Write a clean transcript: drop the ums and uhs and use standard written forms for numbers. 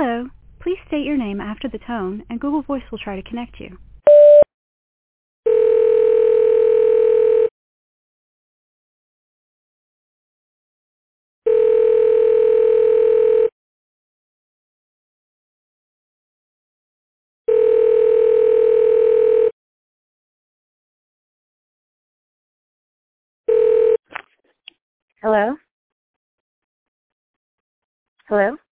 Hello. Please state your name after the tone, and Google Voice will try to connect you. Hello? Hello?